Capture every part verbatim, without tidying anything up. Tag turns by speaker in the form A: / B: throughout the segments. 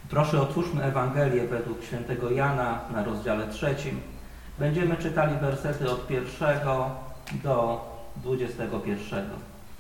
A: Proszę, otwórzmy Ewangelię według świętego Jana na rozdziale trzecim. Będziemy czytali wersety od pierwszego do dwudziestego pierwszego.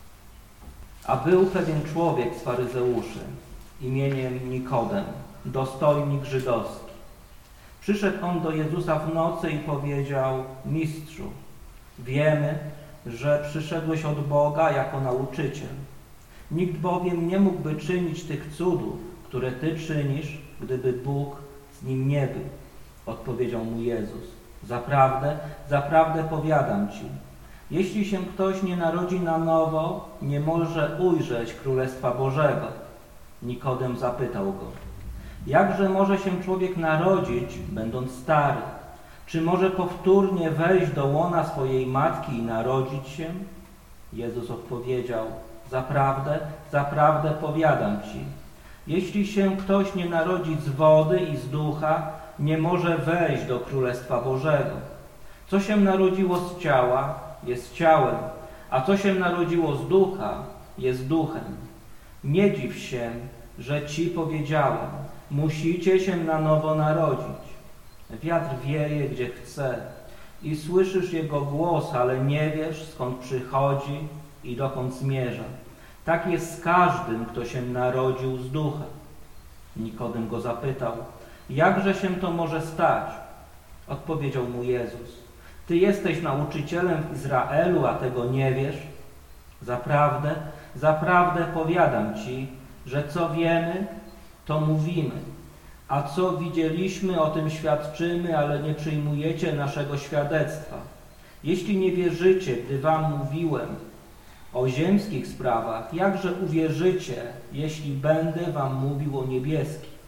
A: A był pewien człowiek z faryzeuszy imieniem Nikodem, dostojnik żydowski. Przyszedł on do Jezusa w nocy i powiedział: Mistrzu, wiemy, że przyszedłeś od Boga jako nauczyciel. Nikt bowiem nie mógłby czynić tych cudów, które Ty czynisz, gdyby Bóg z nim nie był. Odpowiedział mu Jezus: Zaprawdę, zaprawdę powiadam Ci, jeśli się ktoś nie narodzi na nowo, nie może ujrzeć Królestwa Bożego. Nikodem zapytał go: Jakże może się człowiek narodzić, będąc stary? Czy może powtórnie wejść do łona swojej matki i narodzić się? Jezus odpowiedział: Zaprawdę, zaprawdę powiadam Ci, jeśli się ktoś nie narodzi z wody i z ducha, nie może wejść do Królestwa Bożego. Co się narodziło z ciała, jest ciałem, a co się narodziło z ducha, jest duchem. Nie dziw się, że Ci powiedziałem, musicie się na nowo narodzić. Wiatr wieje, gdzie chce i słyszysz jego głos, ale nie wiesz, skąd przychodzi i dokąd zmierza. Tak jest z każdym, kto się narodził z ducha. Nikodem go zapytał: Jakże się to może stać? Odpowiedział mu Jezus: Ty jesteś nauczycielem w Izraelu, a tego nie wiesz? Zaprawdę, zaprawdę powiadam Ci, że co wiemy, to mówimy, a co widzieliśmy, o tym świadczymy, ale nie przyjmujecie naszego świadectwa. Jeśli nie wierzycie, gdy wam mówiłem o ziemskich sprawach, jakże uwierzycie, jeśli będę wam mówił o niebieskich?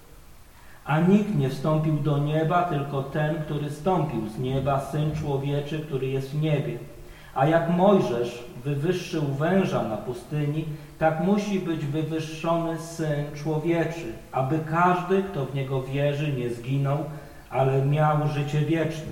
A: A nikt nie wstąpił do nieba, tylko ten, który stąpił z nieba, Syn Człowieczy, który jest w niebie. A jak Mojżesz wywyższył węża na pustyni, tak musi być wywyższony Syn Człowieczy, aby każdy, kto w Niego wierzy, nie zginął, ale miał życie wieczne.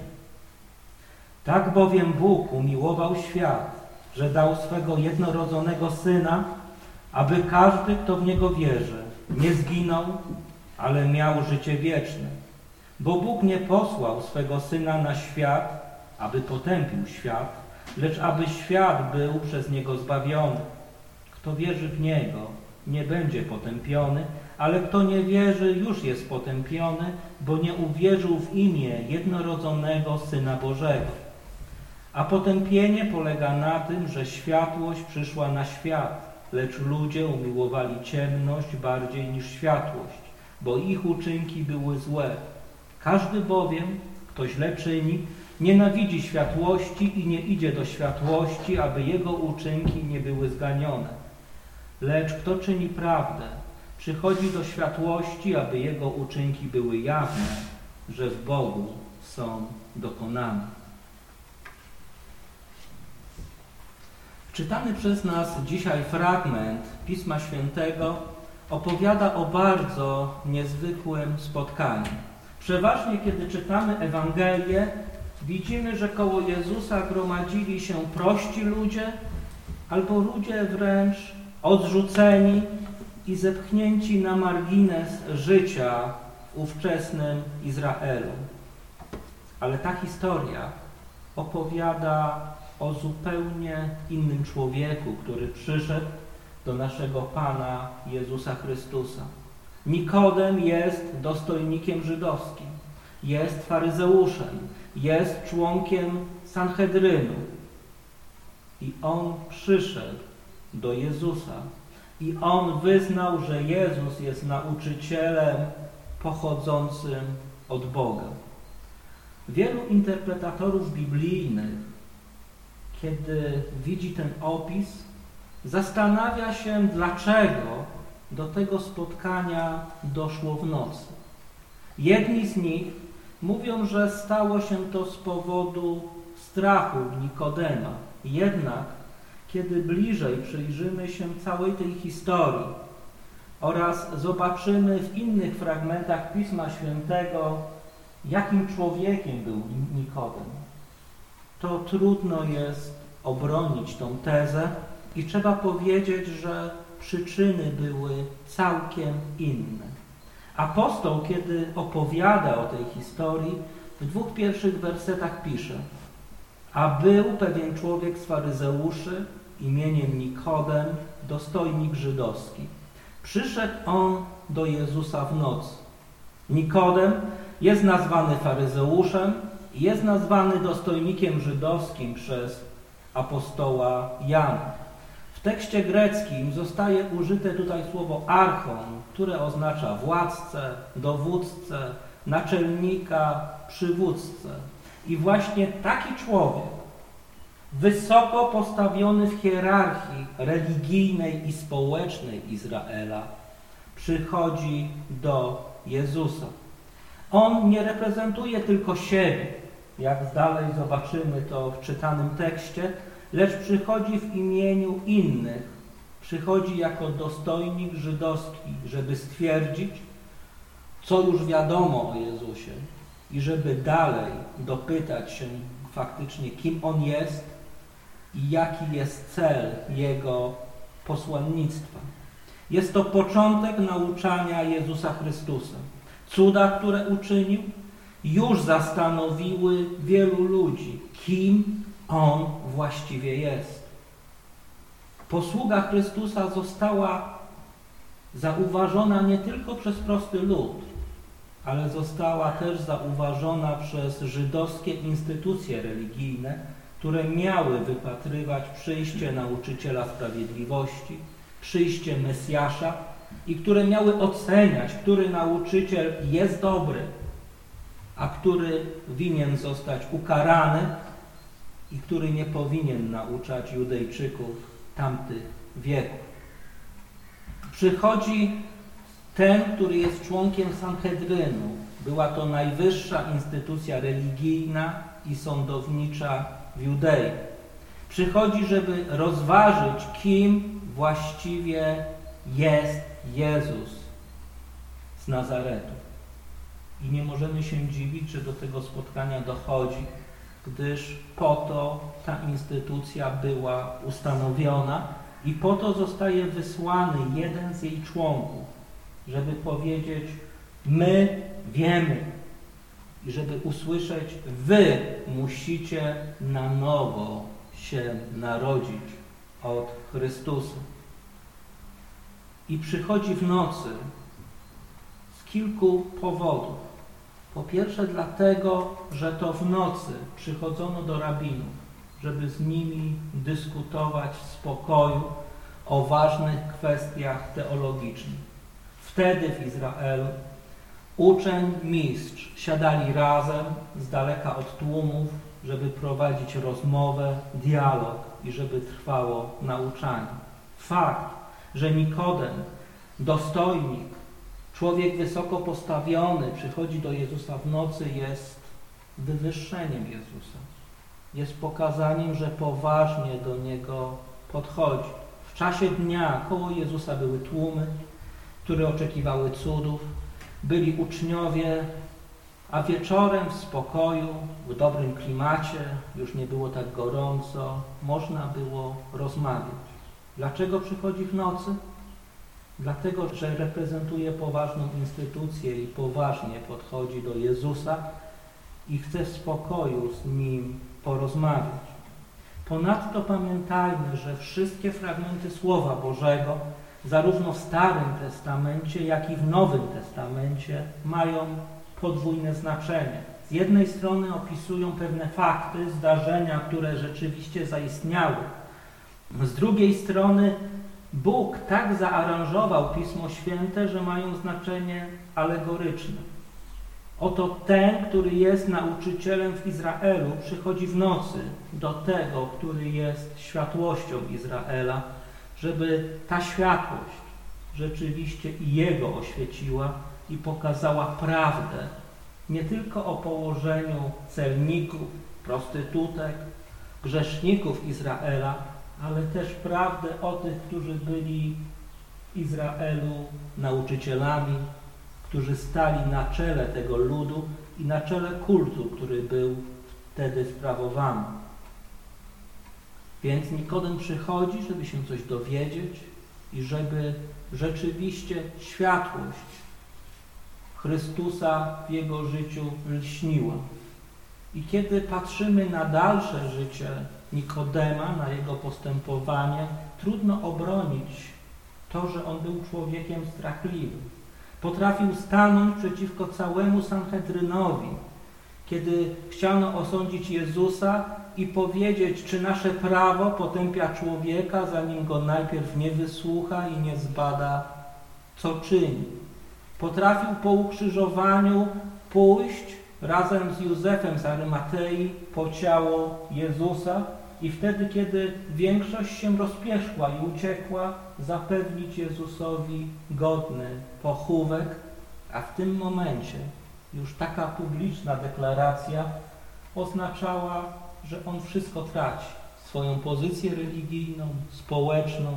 A: Tak bowiem Bóg umiłował świat, że dał swego jednorodzonego Syna, aby każdy, kto w Niego wierzy, nie zginął, ale miał życie wieczne. Bo Bóg nie posłał swego Syna na świat, aby potępił świat, lecz aby świat był przez Niego zbawiony. Kto wierzy w Niego, nie będzie potępiony, ale kto nie wierzy, już jest potępiony, bo nie uwierzył w imię jednorodzonego Syna Bożego. A potępienie polega na tym, że światłość przyszła na świat, lecz ludzie umiłowali ciemność bardziej niż światłość, bo ich uczynki były złe. Każdy bowiem, kto źle czyni, nienawidzi światłości i nie idzie do światłości, aby jego uczynki nie były zganione. Lecz kto czyni prawdę, przychodzi do światłości, aby jego uczynki były jawne, że w Bogu są dokonane. Czytany przez nas dzisiaj fragment Pisma Świętego opowiada o bardzo niezwykłym spotkaniu. Przeważnie, kiedy czytamy Ewangelię, widzimy, że koło Jezusa gromadzili się prości ludzie albo ludzie wręcz odrzuceni i zepchnięci na margines życia w ówczesnym Izraelu. Ale ta historia opowiada o zupełnie innym człowieku, który przyszedł do naszego Pana Jezusa Chrystusa. Nikodem jest dostojnikiem żydowskim, jest faryzeuszem, jest członkiem Sanhedrynu. I on przyszedł do Jezusa i on wyznał, że Jezus jest nauczycielem pochodzącym od Boga. Wielu interpretatorów biblijnych, kiedy widzi ten opis, zastanawia się, dlaczego do tego spotkania doszło w nocy. Jedni z nich mówią, że stało się to z powodu strachu Nikodema. Jednak, kiedy bliżej przyjrzymy się całej tej historii oraz zobaczymy w innych fragmentach Pisma Świętego, jakim człowiekiem był Nikodem, to trudno jest obronić tą tezę i trzeba powiedzieć, że przyczyny były całkiem inne. Apostoł, kiedy opowiada o tej historii, w dwóch pierwszych wersetach pisze: a był pewien człowiek z faryzeuszy imieniem Nikodem, dostojnik żydowski. Przyszedł on do Jezusa w nocy. Nikodem jest nazwany faryzeuszem i jest nazwany dostojnikiem żydowskim przez apostoła Jana. W tekście greckim zostaje użyte tutaj słowo archon, które oznacza władcę, dowódcę, naczelnika, przywódcę. I właśnie taki człowiek, wysoko postawiony w hierarchii religijnej i społecznej Izraela, przychodzi do Jezusa. On nie reprezentuje tylko siebie, jak dalej zobaczymy to w czytanym tekście, lecz przychodzi w imieniu innych. Przychodzi jako dostojnik żydowski, żeby stwierdzić, co już wiadomo o Jezusie i żeby dalej dopytać się faktycznie, kim On jest i jaki jest cel Jego posłannictwa. Jest to początek nauczania Jezusa Chrystusa. Cuda, które uczynił, już zastanowiły wielu ludzi, kim On właściwie jest. Posługa Chrystusa została zauważona nie tylko przez prosty lud, ale została też zauważona przez żydowskie instytucje religijne, które miały wypatrywać przyjście nauczyciela sprawiedliwości, przyjście Mesjasza i które miały oceniać, który nauczyciel jest dobry, a który winien zostać ukarany i który nie powinien nauczać Judejczyków tamtych wieków. Przychodzi ten, który jest członkiem Sanhedrynu. Była to najwyższa instytucja religijna i sądownicza w Judei. Przychodzi, żeby rozważyć, kim właściwie jest Jezus z Nazaretu. I nie możemy się dziwić, że do tego spotkania dochodzi, gdyż po to ta instytucja była ustanowiona i po to zostaje wysłany jeden z jej członków, żeby powiedzieć: my wiemy, i żeby usłyszeć: wy musicie na nowo się narodzić od Chrystusa. I przychodzi w nocy z kilku powodów. Po pierwsze dlatego, że to w nocy przychodzono do rabinów, żeby z nimi dyskutować w spokoju o ważnych kwestiach teologicznych. Wtedy w Izraelu uczeń, mistrz siadali razem z daleka od tłumów, żeby prowadzić rozmowę, dialog i żeby trwało nauczanie. Fakt, że Nikodem, dostojnik, człowiek wysoko postawiony, przychodzi do Jezusa w nocy, jest wywyższeniem Jezusa. Jest pokazaniem, że poważnie do Niego podchodzi. W czasie dnia koło Jezusa były tłumy, które oczekiwały cudów. Byli uczniowie, a wieczorem w spokoju, w dobrym klimacie, już nie było tak gorąco, można było rozmawiać. Dlaczego przychodzi w nocy? Dlatego, że reprezentuje poważną instytucję i poważnie podchodzi do Jezusa i chce w spokoju z Nim porozmawiać. Ponadto pamiętajmy, że wszystkie fragmenty Słowa Bożego, zarówno w Starym Testamencie, jak i w Nowym Testamencie, mają podwójne znaczenie. Z jednej strony opisują pewne fakty, zdarzenia, które rzeczywiście zaistniały. Z drugiej strony Bóg tak zaaranżował Pismo Święte, że mają znaczenie alegoryczne. Oto ten, który jest nauczycielem w Izraelu, przychodzi w nocy do tego, który jest światłością Izraela, żeby ta światłość rzeczywiście i jego oświeciła i pokazała prawdę nie tylko o położeniu celników, prostytutek, grzeszników Izraela, ale też prawdę o tych, którzy byli w Izraelu nauczycielami, którzy stali na czele tego ludu i na czele kultu, który był wtedy sprawowany. Więc Nikodem przychodzi, żeby się coś dowiedzieć i żeby rzeczywiście światłość Chrystusa w jego życiu lśniła. I kiedy patrzymy na dalsze życie Nikodema, na jego postępowanie, trudno obronić to, że on był człowiekiem strachliwym. Potrafił stanąć przeciwko całemu Sanhedrynowi, kiedy chciano osądzić Jezusa i powiedzieć, czy nasze prawo potępia człowieka, zanim go najpierw nie wysłucha i nie zbada, co czyni. Potrafił po ukrzyżowaniu pójść razem z Józefem z Arymatei po ciało Jezusa i wtedy, kiedy większość się rozpieszła i uciekła, zapewnić Jezusowi godny pochówek, a w tym momencie już taka publiczna deklaracja oznaczała, że on wszystko traci. Swoją pozycję religijną, społeczną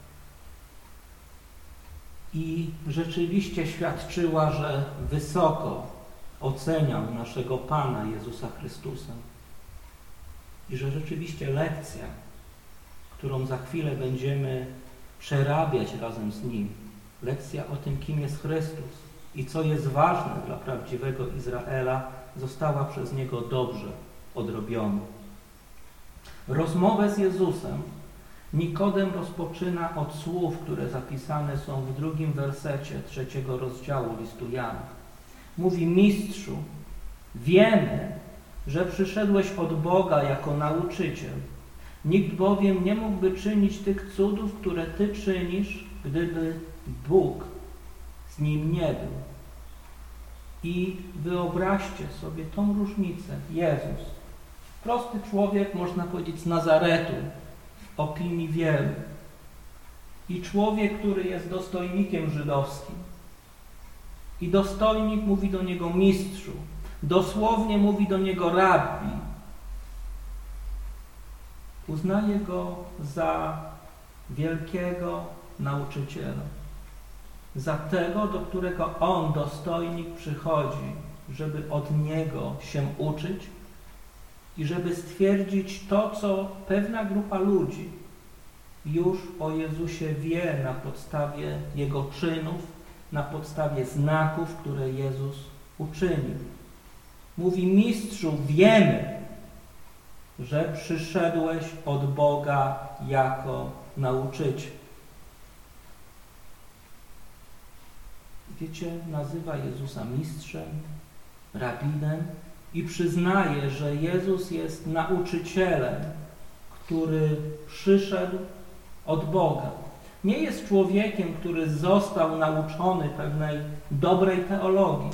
A: i rzeczywiście świadczyła, że wysoko oceniał naszego Pana Jezusa Chrystusa i że rzeczywiście lekcja, którą za chwilę będziemy przerabiać razem z Nim, lekcja o tym, kim jest Chrystus i co jest ważne dla prawdziwego Izraela, została przez Niego dobrze odrobiona. Rozmowę z Jezusem Nikodem rozpoczyna od słów, które zapisane są w drugim wersecie trzeciego rozdziału listu Jana. Mówi: Mistrzu, wiemy, że przyszedłeś od Boga jako nauczyciel. Nikt bowiem nie mógłby czynić tych cudów, które Ty czynisz, gdyby Bóg z nim nie był. I wyobraźcie sobie tą różnicę. Jezus, prosty człowiek, można powiedzieć, z Nazaretu, w opinii wielu. I człowiek, który jest dostojnikiem żydowskim. I dostojnik mówi do niego mistrzu. Dosłownie mówi do niego rabbi. Uznaje go za wielkiego nauczyciela. Za tego, do którego on, dostojnik, przychodzi, żeby od niego się uczyć i żeby stwierdzić to, co pewna grupa ludzi już o Jezusie wie na podstawie Jego czynów, na podstawie znaków, które Jezus uczynił. Mówi: Mistrzu, wiemy, że przyszedłeś od Boga jako nauczyciel. Wiecie, nazywa Jezusa mistrzem, rabinem i przyznaje, że Jezus jest nauczycielem, który przyszedł od Boga. Nie jest człowiekiem, który został nauczony pewnej dobrej teologii,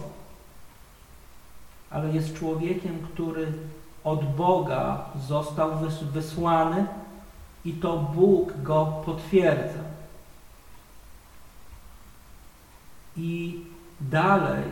A: ale jest człowiekiem, który od Boga został wysłany i to Bóg go potwierdza. I dalej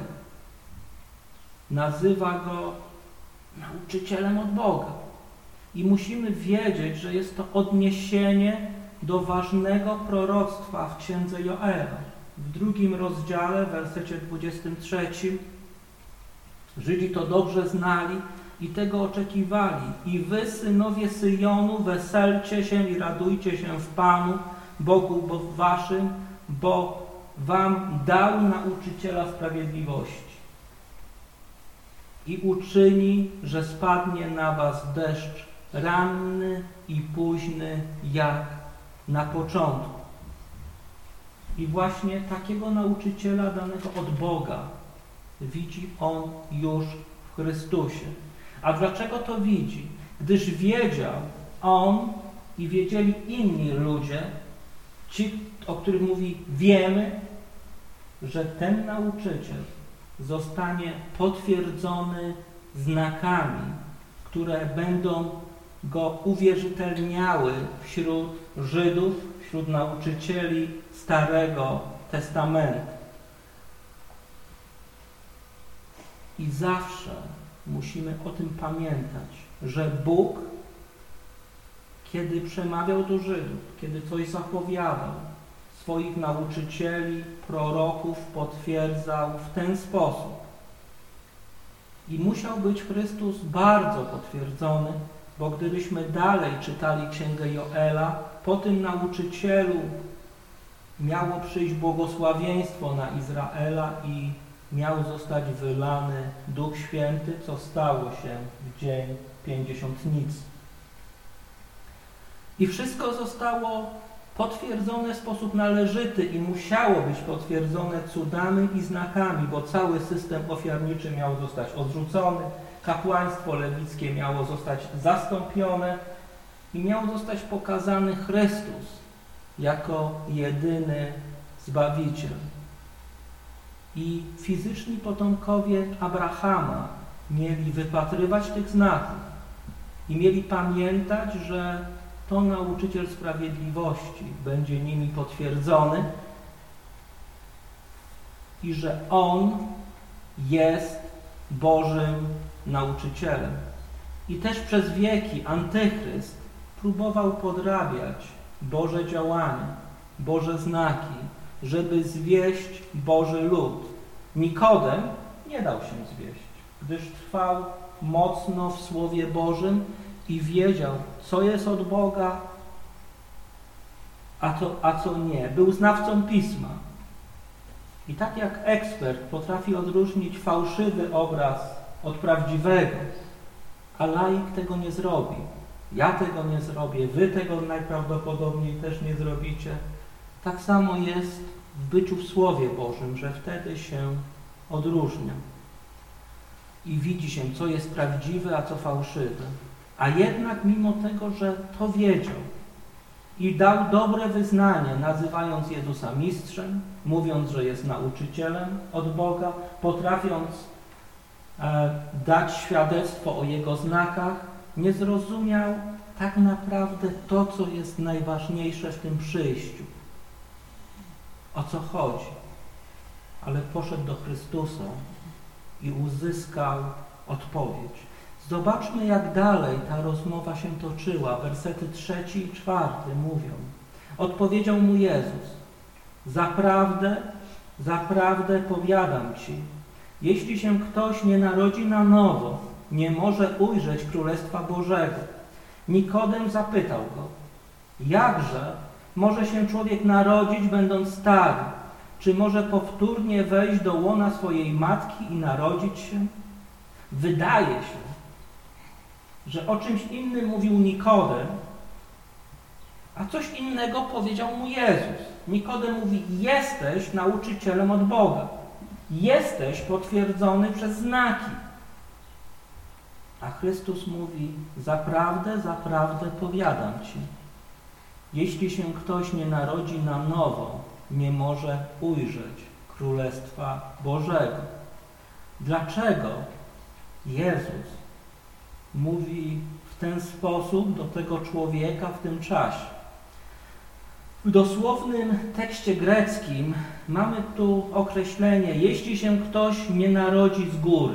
A: nazywa go nauczycielem od Boga. I musimy wiedzieć, że jest to odniesienie do ważnego proroctwa w księdze Joela. W drugim rozdziale, w wersecie dwudziestym trzecim, Żydzi to dobrze znali i tego oczekiwali. I wy, synowie Syjonu, weselcie się i radujcie się w Panu, Bogu bo waszym, bo wam dał nauczyciela sprawiedliwości i uczyni, że spadnie na was deszcz ranny i późny jak na początku. I właśnie takiego nauczyciela danego od Boga widzi on już w Chrystusie. A dlaczego to widzi? Gdyż wiedział on i wiedzieli inni ludzie, ci, o których mówi, wiemy, że ten nauczyciel zostanie potwierdzony znakami, które będą go uwierzytelniały wśród Żydów, wśród nauczycieli Starego Testamentu. I zawsze musimy o tym pamiętać, że Bóg, kiedy przemawiał do Żydów, kiedy coś zapowiadał, swoich nauczycieli, proroków potwierdzał w ten sposób. I musiał być Chrystus bardzo potwierdzony, bo gdybyśmy dalej czytali księgę Joela, po tym nauczycielu miało przyjść błogosławieństwo na Izraela i miał zostać wylany Duch Święty, co stało się w dzień Pięćdziesiątnicy. I wszystko zostało potwierdzone w sposób należyty i musiało być potwierdzone cudami i znakami, bo cały system ofiarniczy miał zostać odrzucony, kapłaństwo lewickie miało zostać zastąpione i miał zostać pokazany Chrystus jako jedyny Zbawiciel. I fizyczni potomkowie Abrahama mieli wypatrywać tych znaków i mieli pamiętać, że to nauczyciel sprawiedliwości będzie nimi potwierdzony i że On jest Bożym nauczycielem. I też przez wieki Antychryst próbował podrabiać Boże działania, Boże znaki, żeby zwieść Boży lud. Nikodem nie dał się zwieść, gdyż trwał mocno w Słowie Bożym i wiedział, co jest od Boga, a, to, a co nie. Był znawcą Pisma. I tak jak ekspert potrafi odróżnić fałszywy obraz od prawdziwego, a laik tego nie zrobi. Ja tego nie zrobię, wy tego najprawdopodobniej też nie zrobicie. Tak samo jest w byciu w Słowie Bożym, że wtedy się odróżnia. I widzi się, co jest prawdziwe, a co fałszywe. A jednak mimo tego, że to wiedział i dał dobre wyznanie, nazywając Jezusa mistrzem, mówiąc, że jest nauczycielem od Boga, potrafiąc e, dać świadectwo o Jego znakach, nie zrozumiał tak naprawdę to, co jest najważniejsze w tym przyjściu. O co chodzi? Ale poszedł do Chrystusa i uzyskał odpowiedź. Zobaczmy, jak dalej ta rozmowa się toczyła. Wersety trzeci i czwarty mówią. Odpowiedział mu Jezus: zaprawdę, zaprawdę powiadam ci, jeśli się ktoś nie narodzi na nowo, nie może ujrzeć Królestwa Bożego. Nikodem zapytał go: jakże może się człowiek narodzić, będąc stary? Czy może powtórnie wejść do łona swojej matki i narodzić się? Wydaje się, że o czymś innym mówił Nikodem, a coś innego powiedział mu Jezus. Nikodem mówi: jesteś nauczycielem od Boga. Jesteś potwierdzony przez znaki. A Chrystus mówi: zaprawdę, zaprawdę powiadam ci, jeśli się ktoś nie narodzi na nowo, nie może ujrzeć Królestwa Bożego. Dlaczego Jezus mówi w ten sposób do tego człowieka w tym czasie? W dosłownym tekście greckim mamy tu określenie: jeśli się ktoś nie narodzi z góry.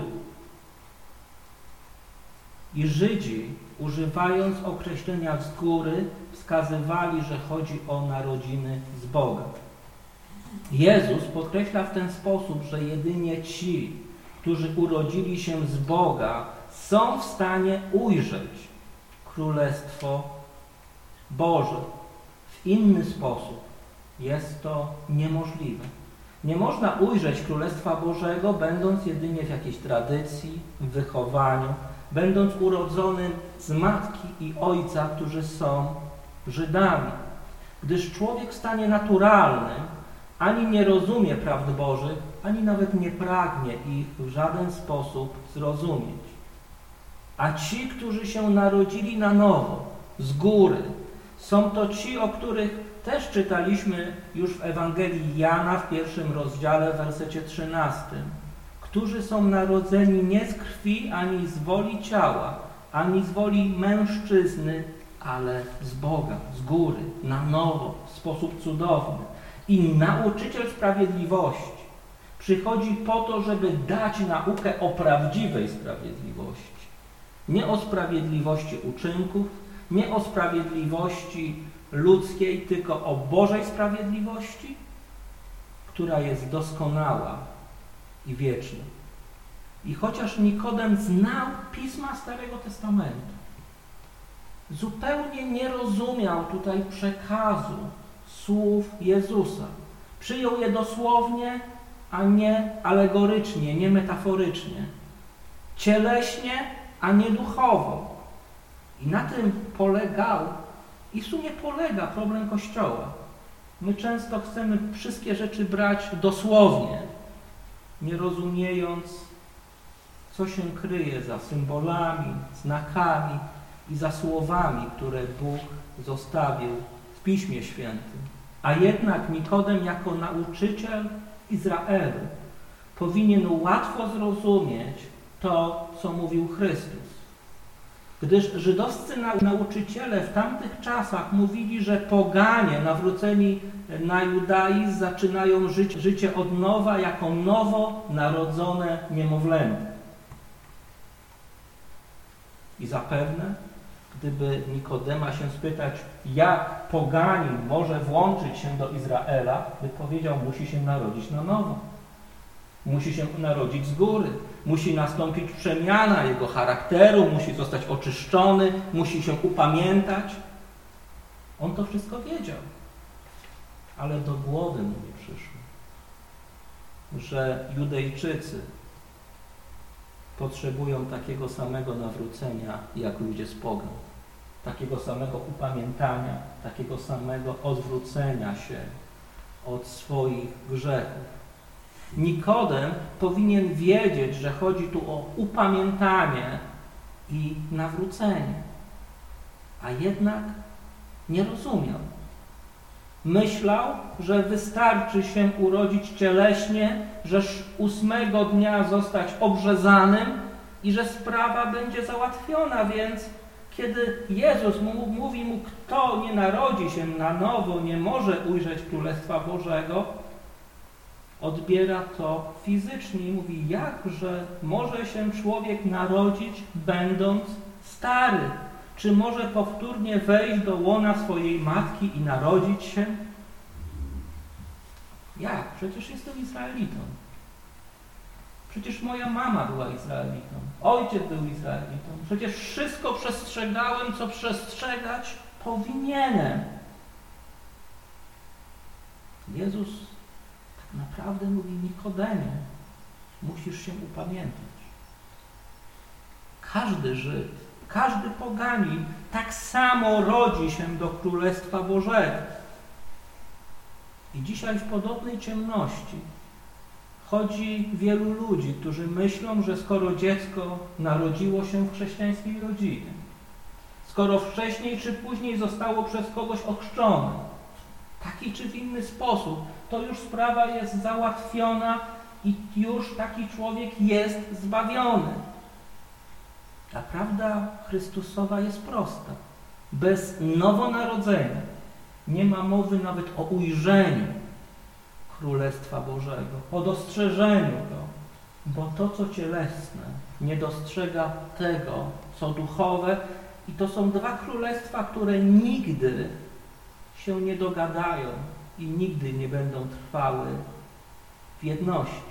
A: I Żydzi, używając określenia z góry, wskazywali, że chodzi o narodziny z Boga. Jezus podkreśla w ten sposób, że jedynie ci, którzy urodzili się z Boga, są w stanie ujrzeć Królestwo Boże. W inny sposób jest to niemożliwe. Nie można ujrzeć Królestwa Bożego, będąc jedynie w jakiejś tradycji, w wychowaniu, będąc urodzonym z matki i ojca, którzy są Żydami. Gdyż człowiek w stanie naturalnym ani nie rozumie prawd Bożych, ani nawet nie pragnie ich w żaden sposób zrozumieć. A ci, którzy się narodzili na nowo, z góry, są to ci, o których też czytaliśmy już w Ewangelii Jana w pierwszym rozdziale, w wersecie trzynastym. Którzy są narodzeni nie z krwi, ani z woli ciała, ani z woli mężczyzny, ale z Boga, z góry, na nowo, w sposób cudowny. I nauczyciel sprawiedliwości przychodzi po to, żeby dać naukę o prawdziwej sprawiedliwości. Nie o sprawiedliwości uczynków, nie o sprawiedliwości ludzkiej, tylko o Bożej sprawiedliwości, która jest doskonała i wieczna. I chociaż Nikodem znał Pisma Starego Testamentu, zupełnie nie rozumiał tutaj przekazu słów Jezusa. Przyjął je dosłownie a nie alegorycznie, nie metaforycznie. Cieleśnie, a nie duchowo. I na tym polegał i w sumie polega problem Kościoła. My często chcemy wszystkie rzeczy brać dosłownie, nie rozumiejąc, co się kryje za symbolami, znakami i za słowami, które Bóg zostawił w Piśmie Świętym. A jednak Nikodem jako nauczyciel Izraelu powinien łatwo zrozumieć to, co mówił Chrystus. Gdyż żydowscy nauczyciele w tamtych czasach mówili, że poganie nawróceni na judaizm zaczynają żyć, życie od nowa jako nowo narodzone niemowlęta. I zapewne, gdyby Nikodema się spytać, jak poganin może włączyć się do Izraela, by powiedział, musi się narodzić na nowo. Musi się narodzić z góry. Musi nastąpić przemiana jego charakteru, musi zostać oczyszczony, musi się upamiętać. On to wszystko wiedział. Ale do głowy mu nie przyszło, że Judejczycy potrzebują takiego samego nawrócenia, jak ludzie z pogan. Takiego samego upamiętania, takiego samego odwrócenia się od swoich grzechów. Nikodem powinien wiedzieć, że chodzi tu o upamiętanie i nawrócenie, a jednak nie rozumiał. Myślał, że wystarczy się urodzić cieleśnie, że ósmego dnia zostać obrzezanym i że sprawa będzie załatwiona, więc kiedy Jezus mu, mówi mu, kto nie narodzi się na nowo, nie może ujrzeć Królestwa Bożego, odbiera to fizycznie i mówi, jakże może się człowiek narodzić, będąc stary? Czy może powtórnie wejść do łona swojej matki i narodzić się? Jak? Przecież jestem Izraelitą. Przecież moja mama była Izraelitą. Ojciec był Izraelitą. Przecież wszystko przestrzegałem, co przestrzegać powinienem. Jezus naprawdę mówi, Nikodemie, musisz się upamiętać. Każdy Żyd, każdy poganin tak samo rodzi się do Królestwa Bożego. I dzisiaj w podobnej ciemności chodzi wielu ludzi, którzy myślą, że skoro dziecko narodziło się w chrześcijańskiej rodzinie, skoro wcześniej czy później zostało przez kogoś ochrzczone, w taki czy w inny sposób, to już sprawa jest załatwiona i już taki człowiek jest zbawiony. A prawda Chrystusowa jest prosta. Bez nowonarodzenia nie ma mowy nawet o ujrzeniu Królestwa Bożego, o dostrzeżeniu go, bo to, co cielesne, nie dostrzega tego, co duchowe, i to są dwa królestwa, które nigdy się nie dogadają i nigdy nie będą trwały w jedności.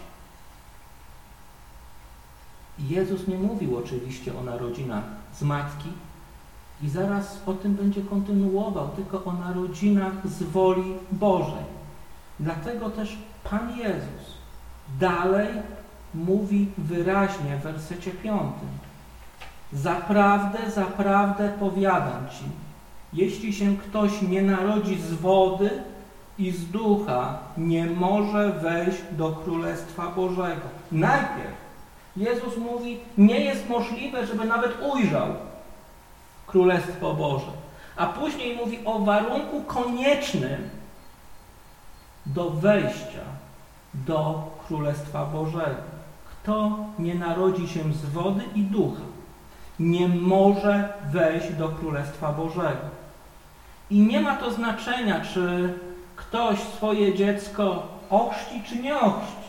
A: Jezus nie mówił oczywiście o narodzinach z matki i zaraz o tym będzie kontynuował, tylko o narodzinach z woli Bożej. Dlatego też Pan Jezus dalej mówi wyraźnie w wersecie piątym. Zaprawdę, zaprawdę powiadam ci, jeśli się ktoś nie narodzi z wody i z ducha, nie może wejść do Królestwa Bożego. Najpierw Jezus mówi, nie jest możliwe, żeby nawet ujrzał Królestwo Boże. A później mówi o warunku koniecznym do wejścia do Królestwa Bożego. Kto nie narodzi się z wody i ducha, nie może wejść do Królestwa Bożego. I nie ma to znaczenia, czy ktoś swoje dziecko ochrzci, czy nie ochrzci.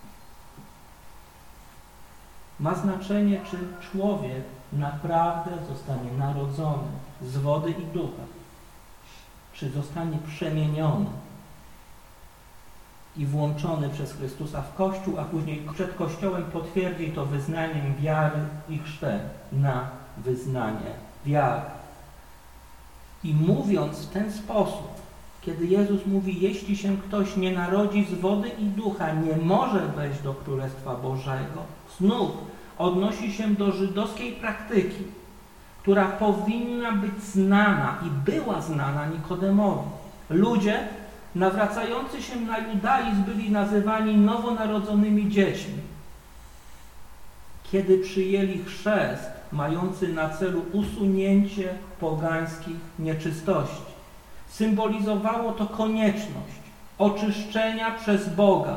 A: Ma znaczenie, czy człowiek naprawdę zostanie narodzony z wody i ducha, czy zostanie przemieniony i włączony przez Chrystusa w Kościół, a później przed Kościołem potwierdzi to wyznaniem wiary i chrztem na wyznanie wiary. I mówiąc w ten sposób, Kiedy Jezus mówi, jeśli się ktoś nie narodzi z wody i ducha, nie może wejść do Królestwa Bożego, znów odnosi się do żydowskiej praktyki, która powinna być znana i była znana Nikodemowi. Ludzie nawracający się na judaizm byli nazywani nowonarodzonymi dziećmi. Kiedy przyjęli chrzest mający na celu usunięcie pogańskich nieczystości, symbolizowało to konieczność oczyszczenia przez Boga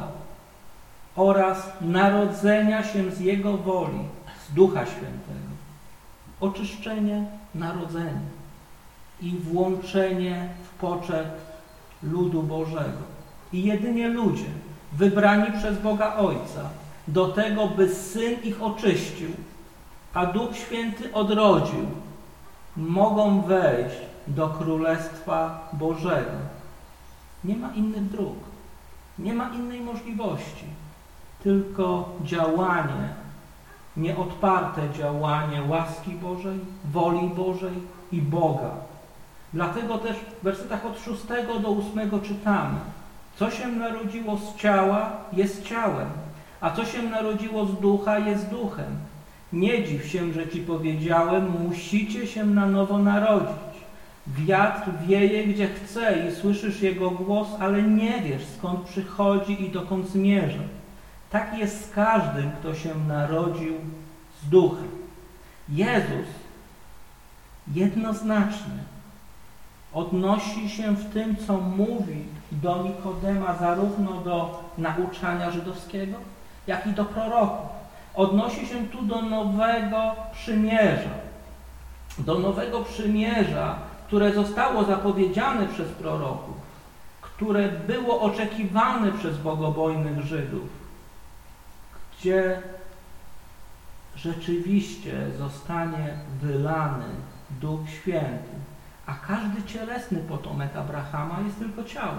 A: oraz narodzenia się z Jego woli, z Ducha Świętego. Oczyszczenie, narodzenie i włączenie w poczet ludu Bożego. I jedynie ludzie wybrani przez Boga Ojca do tego, by Syn ich oczyścił, a Duch Święty odrodził, mogą wejść do Królestwa Bożego. Nie ma innych dróg, nie ma innej możliwości, tylko działanie, nieodparte działanie łaski Bożej, woli Bożej i Boga. Dlatego też w wersetach od szóstego do ósmego czytamy: co się narodziło z ciała, jest ciałem, a co się narodziło z ducha, jest duchem. Nie dziw się, że ci powiedziałem, musicie się na nowo narodzić. Wiatr wieje, gdzie chce i słyszysz jego głos, ale nie wiesz, skąd przychodzi i dokąd zmierza. Tak jest z każdym, kto się narodził z ducha. Jezus jednoznacznie odnosi się w tym, co mówi do Nikodema, zarówno do nauczania żydowskiego, jak i do proroków. Odnosi się tu do nowego przymierza. Do nowego przymierza, które zostało zapowiedziane przez proroków, które było oczekiwane przez bogobojnych Żydów, gdzie rzeczywiście zostanie wylany Duch Święty, a każdy cielesny potomek Abrahama jest tylko ciałem.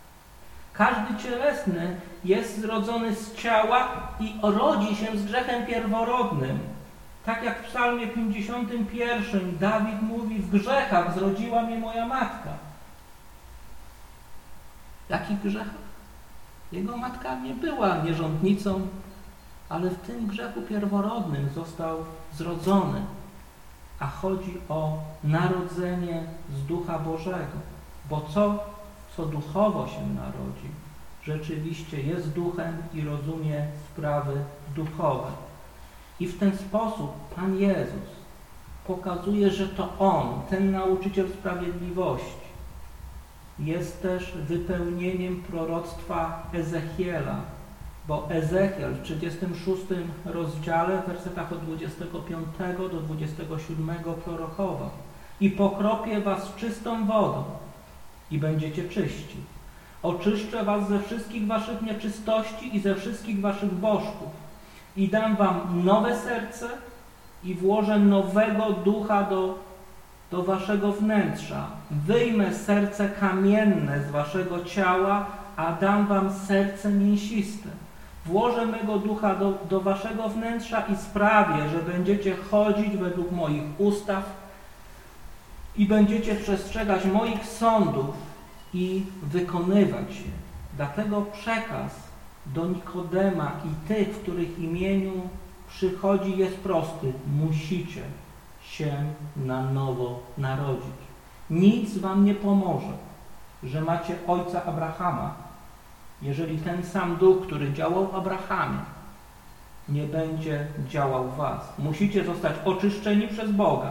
A: Każdy cielesny jest zrodzony z ciała i rodzi się z grzechem pierworodnym. Tak jak w psalmie pięćdziesiątym pierwszym Dawid mówi: w grzechach zrodziła mnie moja matka. W jakich grzechach? Jego matka nie była nierządnicą, ale w tym grzechu pierworodnym został zrodzony. A chodzi o narodzenie z Ducha Bożego. Bo co, co duchowo się narodzi, rzeczywiście jest duchem i rozumie sprawy duchowe. I w ten sposób Pan Jezus pokazuje, że to On, ten nauczyciel sprawiedliwości, jest też wypełnieniem proroctwa Ezechiela, bo Ezechiel w trzydziestym szóstym rozdziale, w wersetach od dwudziestego piątego do dwudziestego siódmego prorokował: i pokropię was czystą wodą i będziecie czyści. Oczyszczę was ze wszystkich waszych nieczystości i ze wszystkich waszych bożków. I dam wam nowe serce i włożę nowego ducha do, do waszego wnętrza. Wyjmę serce kamienne z waszego ciała, a dam wam serce mięsiste. Włożę mego ducha do, do waszego wnętrza i sprawię, że będziecie chodzić według moich ustaw i będziecie przestrzegać moich sądów i wykonywać je. Dlatego przekaz do Nikodema i tych, w których imieniu przychodzi, jest prosty. Musicie się na nowo narodzić. Nic wam nie pomoże, że macie ojca Abrahama, jeżeli ten sam duch, który działał w Abrahamie, nie będzie działał w was. Musicie zostać oczyszczeni przez Boga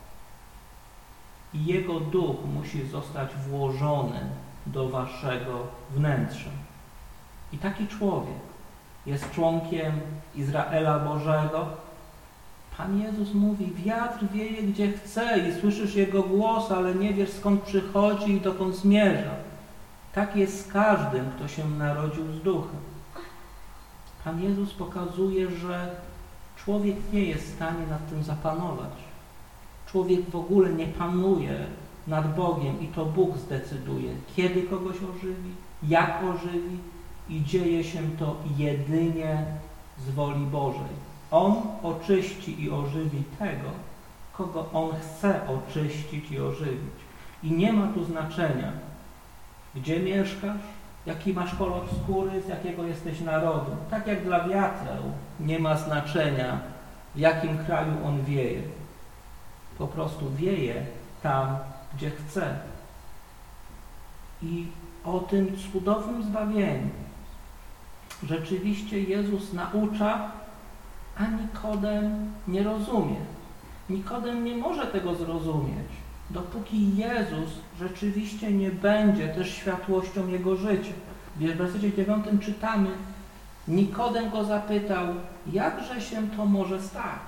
A: i Jego duch musi zostać włożony do waszego wnętrza. I taki człowiek jest członkiem Izraela Bożego. Pan Jezus mówi: wiatr wieje gdzie chce i słyszysz Jego głos, ale nie wiesz, skąd przychodzi i dokąd zmierza. Tak jest z każdym, kto się narodził z ducha. Pan Jezus pokazuje, że człowiek nie jest w stanie nad tym zapanować. Człowiek w ogóle nie panuje nad Bogiem i to Bóg zdecyduje, kiedy kogoś ożywi, jak ożywi, i dzieje się to jedynie z woli Bożej. On oczyści i ożywi tego, kogo On chce oczyścić i ożywić. I nie ma tu znaczenia, gdzie mieszkasz, jaki masz kolor skóry, z jakiego jesteś narodu. Tak jak dla wiatru nie ma znaczenia, w jakim kraju on wieje. Po prostu wieje tam, gdzie chce. I o tym cudownym zbawieniu rzeczywiście Jezus naucza, a Nikodem nie rozumie. Nikodem nie może tego zrozumieć, dopóki Jezus rzeczywiście nie będzie też światłością jego życia. W wersecie dziewiątym czytamy, Nikodem go zapytał, jakże się to może stać?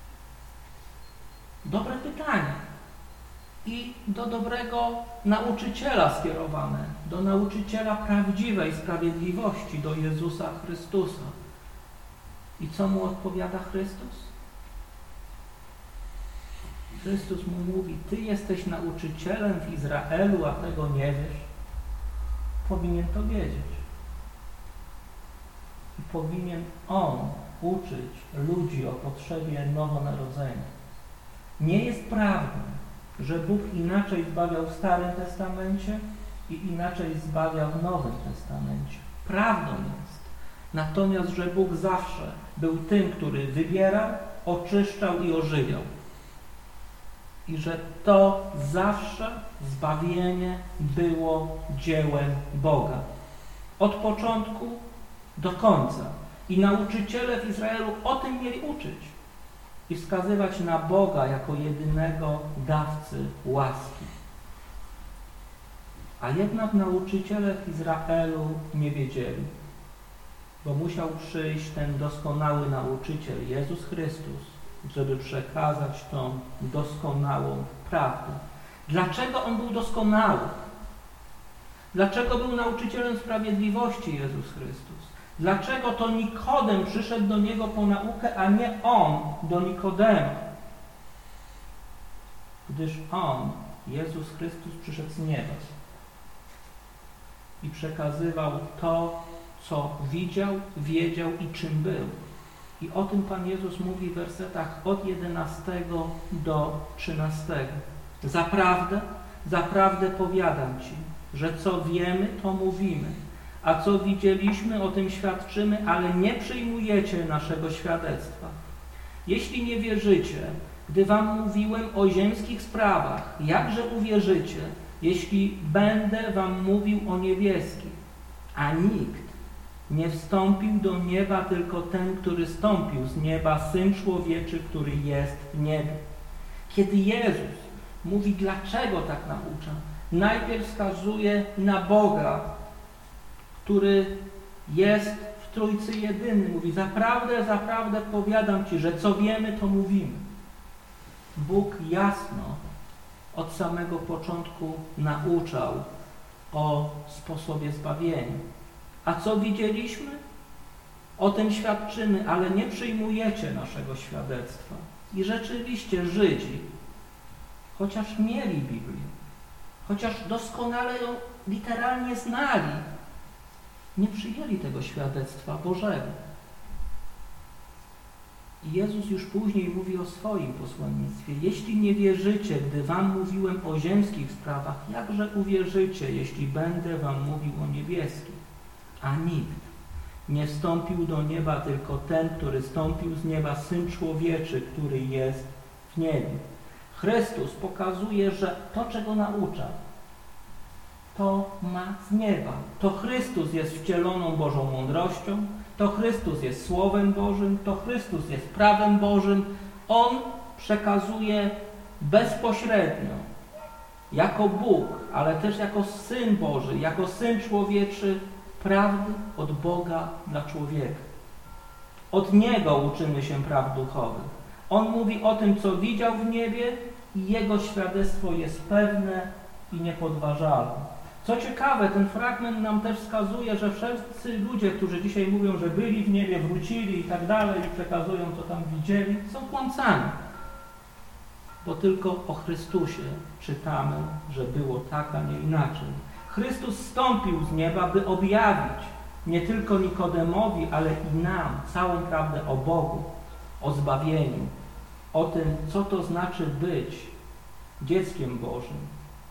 A: Dobre pytanie. I do dobrego nauczyciela skierowane, do nauczyciela prawdziwej sprawiedliwości, do Jezusa Chrystusa. I co mu odpowiada Chrystus? Chrystus mu mówi, ty jesteś nauczycielem w Izraelu, a tego nie wiesz. Powinien to wiedzieć. I powinien on uczyć ludzi o potrzebie nowonarodzenia. Nie jest prawdą, że Bóg inaczej zbawiał w Starym Testamencie i inaczej zbawiał w Nowym Testamencie. Prawdą jest. Natomiast, że Bóg zawsze był tym, który wybierał, oczyszczał i ożywiał. I że to zawsze zbawienie było dziełem Boga. Od początku do końca. I nauczyciele w Izraelu o tym mieli uczyć. I wskazywać na Boga jako jedynego dawcy łaski. A jednak nauczyciele w Izraelu nie wiedzieli, bo musiał przyjść ten doskonały nauczyciel, Jezus Chrystus, żeby przekazać tą doskonałą prawdę. Dlaczego On był doskonały? Dlaczego był nauczycielem sprawiedliwości Jezus Chrystus? Dlaczego to Nikodem przyszedł do Niego po naukę, a nie On do Nikodema? Gdyż On, Jezus Chrystus, przyszedł z nieba i przekazywał to, co widział, wiedział i czym był. I o tym Pan Jezus mówi w wersetach od jedenastego do trzynastego. Zaprawdę, zaprawdę powiadam Ci, że co wiemy, to mówimy, a co widzieliśmy, o tym świadczymy, ale nie przyjmujecie naszego świadectwa. Jeśli nie wierzycie, gdy Wam mówiłem o ziemskich sprawach, jakże uwierzycie, jeśli będę Wam mówił o niebieskich? A nikt nie wstąpił do nieba, tylko ten, który stąpił z nieba, Syn Człowieczy, który jest w niebie. Kiedy Jezus mówi, dlaczego tak naucza, najpierw wskazuje na Boga, który jest w Trójcy Jedyny. Mówi, zaprawdę, zaprawdę powiadam Ci, że co wiemy, to mówimy. Bóg jasno od samego początku nauczał o sposobie zbawienia. A co widzieliśmy? O tym świadczymy, ale nie przyjmujecie naszego świadectwa. I rzeczywiście Żydzi, chociaż mieli Biblię, chociaż doskonale ją literalnie znali, nie przyjęli tego świadectwa Bożego. I Jezus już później mówi o swoim posłannictwie. Jeśli nie wierzycie, gdy Wam mówiłem o ziemskich sprawach, jakże uwierzycie, jeśli będę Wam mówił o niebieskich? A nikt nie wstąpił do nieba, tylko ten, który stąpił z nieba, Syn Człowieczy, który jest w niebie. Chrystus pokazuje, że to, czego naucza, to ma z nieba. To Chrystus jest wcieloną Bożą mądrością, to Chrystus jest Słowem Bożym, to Chrystus jest prawem Bożym. On przekazuje bezpośrednio, jako Bóg, ale też jako Syn Boży, jako Syn Człowieczy, prawdy od Boga dla człowieka. Od Niego uczymy się praw duchowych. On mówi o tym, co widział w niebie i Jego świadectwo jest pewne i niepodważalne. Co ciekawe, ten fragment nam też wskazuje, że wszyscy ludzie, którzy dzisiaj mówią, że byli w niebie, wrócili i tak dalej i przekazują, co tam widzieli, są kłamcami. Bo tylko o Chrystusie czytamy, że było tak, a nie inaczej. Chrystus zstąpił z nieba, by objawić nie tylko Nikodemowi, ale i nam całą prawdę o Bogu, o zbawieniu, o tym, co to znaczy być dzieckiem Bożym.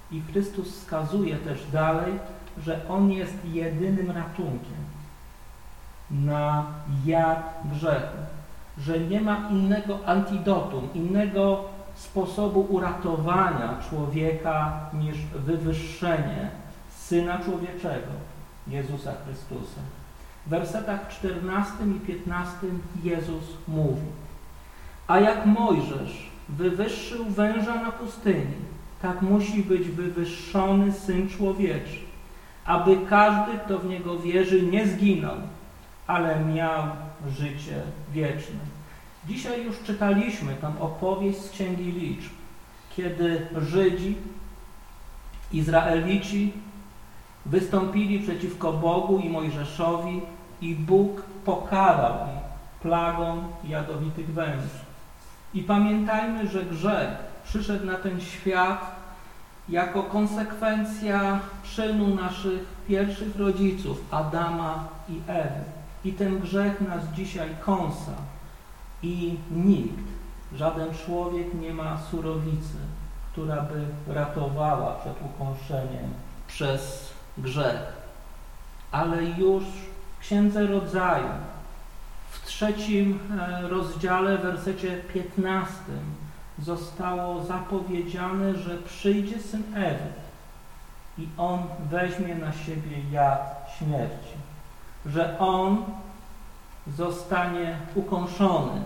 A: I Chrystus wskazuje też dalej, że On jest jedynym ratunkiem na jad grzechu, że nie ma innego antidotum, innego sposobu uratowania człowieka niż wywyższenie Syna Człowieczego, Jezusa Chrystusa. W wersetach czternastym i piętnastym Jezus mówi: a jak Mojżesz wywyższył węża na pustyni, tak musi być wywyższony Syn Człowieczy, aby każdy, kto w Niego wierzy, nie zginął, ale miał życie wieczne. Dzisiaj już czytaliśmy tę opowieść z Księgi Liczb, kiedy Żydzi, Izraelici wystąpili przeciwko Bogu i Mojżeszowi i Bóg pokarał ich plagą jadowitych węży. I pamiętajmy, że grzech przyszedł na ten świat jako konsekwencja czynu naszych pierwszych rodziców, Adama i Ewy. I ten grzech nas dzisiaj kąsa. I nikt, żaden człowiek nie ma surowicy, która by ratowała przed ukąszeniem przez grzech. Ale już w Księdze Rodzaju, w trzecim rozdziale, w wersecie piętnastym, zostało zapowiedziane, że przyjdzie Syn Ewy i On weźmie na siebie jad śmierci, że On zostanie ukąszony,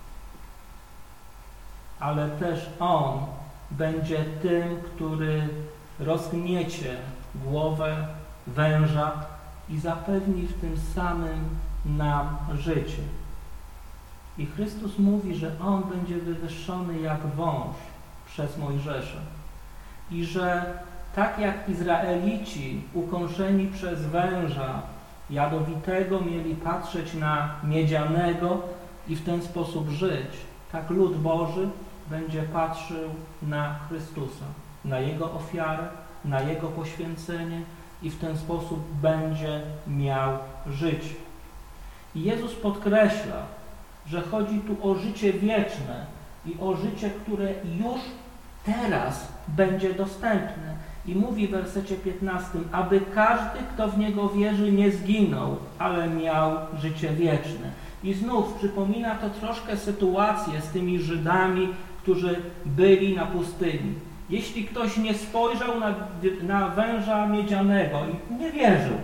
A: ale też On będzie tym, który rozgniecie głowę węża i zapewni w tym samym nam życie. I Chrystus mówi, że On będzie wywyższony jak wąż przez Mojżesza i że tak jak Izraelici ukąszeni przez węża jadowitego mieli patrzeć na miedzianego i w ten sposób żyć, tak lud Boży będzie patrzył na Chrystusa, na Jego ofiarę, na Jego poświęcenie i w ten sposób będzie miał życie. I Jezus podkreśla, że chodzi tu o życie wieczne i o życie, które już teraz będzie dostępne. I mówi w wersecie piętnastym, aby każdy, kto w Niego wierzy, nie zginął, ale miał życie wieczne. I znów przypomina to troszkę sytuację z tymi Żydami, którzy byli na pustyni. Jeśli ktoś nie spojrzał na, na węża miedzianego i nie wierzył,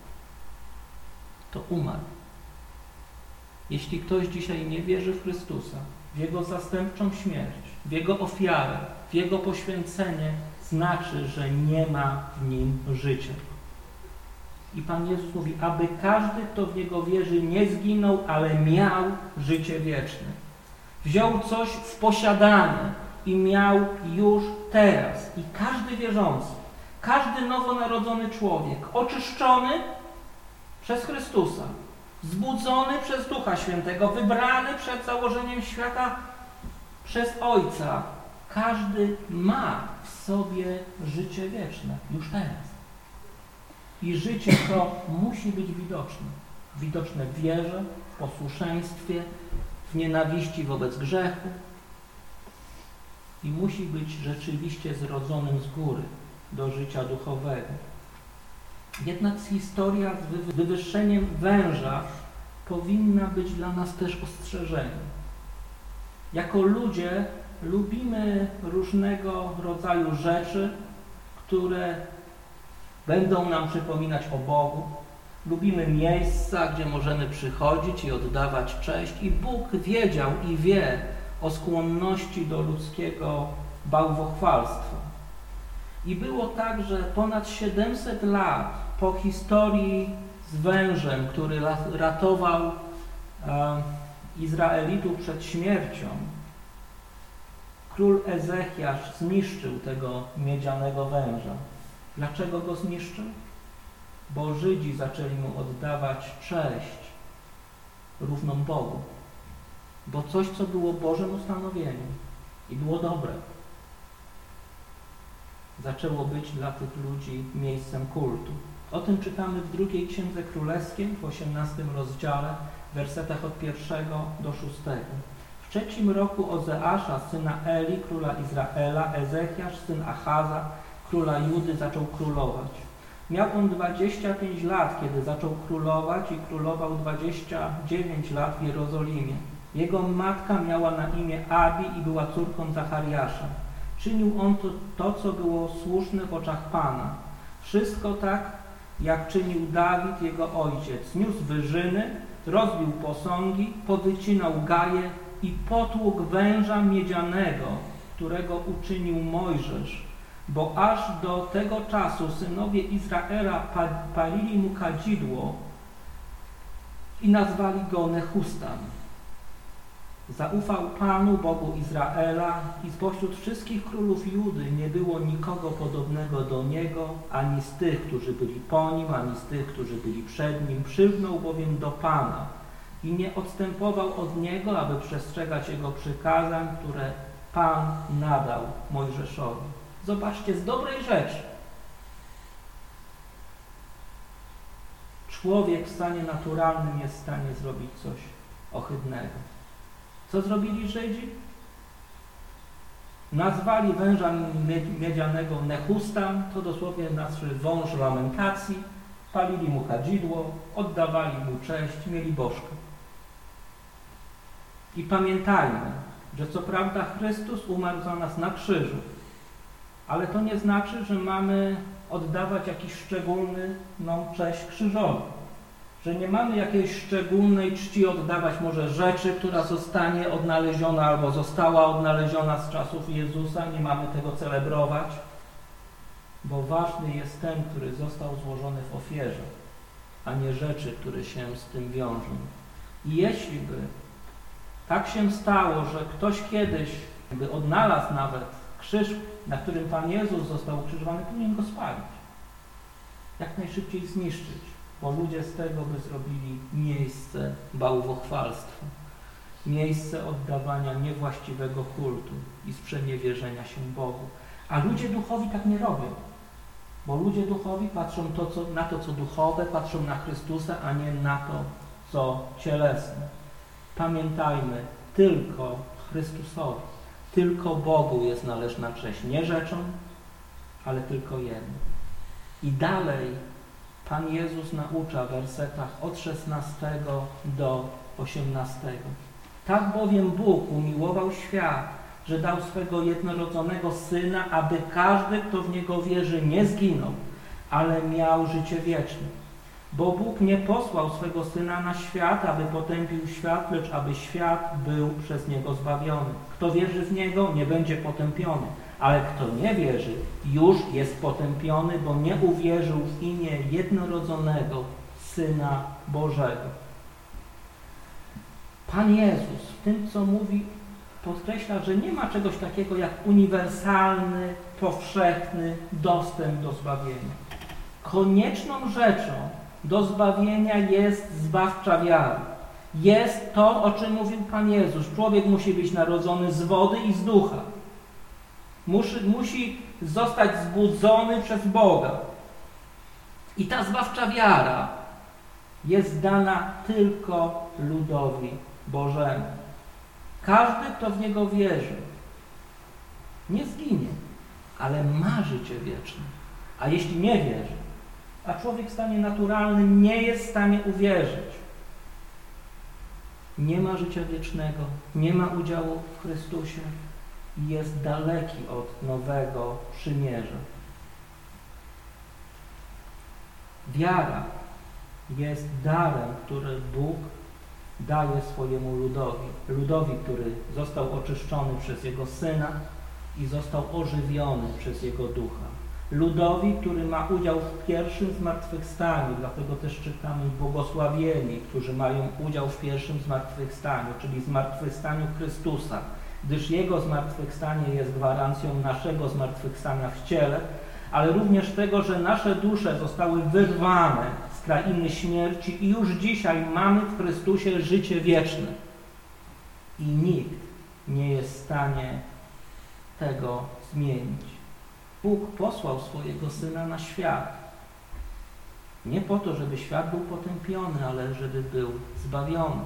A: to umarł. Jeśli ktoś dzisiaj nie wierzy w Chrystusa, w Jego zastępczą śmierć, w Jego ofiarę, w Jego poświęcenie, znaczy, że nie ma w nim życia. I Pan Jezus mówi, aby każdy, kto w Niego wierzy, nie zginął, ale miał życie wieczne. Wziął coś w posiadanie i miał już teraz. I każdy wierzący, każdy nowonarodzony człowiek, oczyszczony przez Chrystusa, zbudzony przez Ducha Świętego, wybrany przed założeniem świata przez Ojca, każdy ma w sobie życie wieczne, już teraz. I życie to musi być widoczne. Widoczne w wierze, w posłuszeństwie, w nienawiści wobec grzechu. I musi być rzeczywiście zrodzonym z góry do życia duchowego. Jednak historia z wywyższeniem węża powinna być dla nas też ostrzeżeniem. Jako ludzie lubimy różnego rodzaju rzeczy, które będą nam przypominać o Bogu. Lubimy miejsca, gdzie możemy przychodzić i oddawać cześć. I Bóg wiedział i wie o skłonności do ludzkiego bałwochwalstwa. I było tak, że ponad siedemset lat po historii z wężem, który ratował e, Izraelitów przed śmiercią, król Ezechiasz zniszczył tego miedzianego węża. Dlaczego go zniszczył? Bo Żydzi zaczęli mu oddawać cześć równą Bogu. Bo coś, co było Bożym ustanowieniem i było dobre, zaczęło być dla tych ludzi miejscem kultu. O tym czytamy w drugiej Księdze Królewskiej, w osiemnastym rozdziale, w wersetach od pierwszego do szóstego. W trzecim roku Ozeasza, syna Eli, króla Izraela, Ezechiasz, syn Achaza, króla Judy, zaczął królować. Miał on dwadzieścia pięć lat, kiedy zaczął królować i królował dwadzieścia dziewięć lat w Jerozolimie. Jego matka miała na imię Abi i była córką Zachariasza. Czynił on to, to, co było słuszne w oczach Pana. Wszystko tak, jak czynił Dawid, jego ojciec. Niósł wyżyny, rozbił posągi, powycinał gaje i potłukł węża miedzianego, którego uczynił Mojżesz, bo aż do tego czasu synowie Izraela palili mu kadzidło i nazwali go Nehustan. Zaufał Panu, Bogu Izraela, i spośród wszystkich królów Judy nie było nikogo podobnego do niego, ani z tych, którzy byli po nim, ani z tych, którzy byli przed nim. Przylgnął bowiem do Pana i nie odstępował od niego, aby przestrzegać jego przykazań, które Pan nadał Mojżeszowi. Zobaczcie, z dobrej rzeczy człowiek w stanie naturalnym jest w stanie zrobić coś ohydnego. Co zrobili Żydzi? Nazwali węża miedzianego Nehustan, to dosłownie znaczy wąż lamentacji, palili mu kadzidło, oddawali mu cześć, mieli bożkę. I pamiętajmy, że co prawda Chrystus umarł za nas na krzyżu, ale to nie znaczy, że mamy oddawać jakiś szczególny no, cześć krzyżowi. Że nie mamy jakiejś szczególnej czci oddawać może rzeczy, która zostanie odnaleziona albo została odnaleziona z czasów Jezusa. Nie mamy tego celebrować, bo ważny jest ten, który został złożony w ofierze, a nie rzeczy, które się z tym wiążą. I jeśli by tak się stało, że ktoś kiedyś by odnalazł nawet krzyż, na którym Pan Jezus został ukrzyżowany, powinien go spalić. Jak najszybciej zniszczyć. Bo ludzie z tego by zrobili miejsce bałwochwalstwa, miejsce oddawania niewłaściwego kultu i sprzeniewierzenia się Bogu. A ludzie duchowi tak nie robią, bo ludzie duchowi patrzą to, co, na to, co duchowe, patrzą na Chrystusa, a nie na to, co cielesne. Pamiętajmy, tylko Chrystusowi, tylko Bogu jest należna cześć, nie rzeczom, ale tylko Jemu. I dalej Pan Jezus naucza w wersetach od szesnastego do osiemnastego. Tak bowiem Bóg umiłował świat, że dał swego jednorodzonego Syna, aby każdy, kto w Niego wierzy, nie zginął, ale miał życie wieczne. Bo Bóg nie posłał swego Syna na świat, aby potępił świat, lecz aby świat był przez Niego zbawiony. Kto wierzy w Niego, nie będzie potępiony. Ale kto nie wierzy, już jest potępiony, bo nie uwierzył w imię jednorodzonego Syna Bożego. Pan Jezus w tym, co mówi, podkreśla, że nie ma czegoś takiego jak uniwersalny, powszechny dostęp do zbawienia. Konieczną rzeczą do zbawienia jest zbawcza wiara. Jest to, o czym mówił Pan Jezus. Człowiek musi być narodzony z wody i z ducha. Musi, musi zostać zbudzony przez Boga. I ta zbawcza wiara jest dana tylko ludowi Bożemu. Każdy, kto w Niego wierzy, nie zginie, ale ma życie wieczne. A jeśli nie wierzy, a człowiek w stanie naturalnym nie jest w stanie uwierzyć, nie ma życia wiecznego, nie ma udziału w Chrystusie, jest daleki od nowego przymierza. Wiara jest darem, który Bóg daje swojemu ludowi. Ludowi, który został oczyszczony przez Jego Syna i został ożywiony przez Jego Ducha. Ludowi, który ma udział w pierwszym zmartwychwstaniu, dlatego też czytamy błogosławieni, którzy mają udział w pierwszym zmartwychwstaniu, czyli zmartwychwstaniu Chrystusa, gdyż Jego zmartwychwstanie jest gwarancją naszego zmartwychwstania w ciele, ale również tego, że nasze dusze zostały wyrwane z krainy śmierci i już dzisiaj mamy w Chrystusie życie wieczne. I nikt nie jest w stanie tego zmienić. Bóg posłał swojego Syna na świat. Nie po to, żeby świat był potępiony, ale żeby był zbawiony.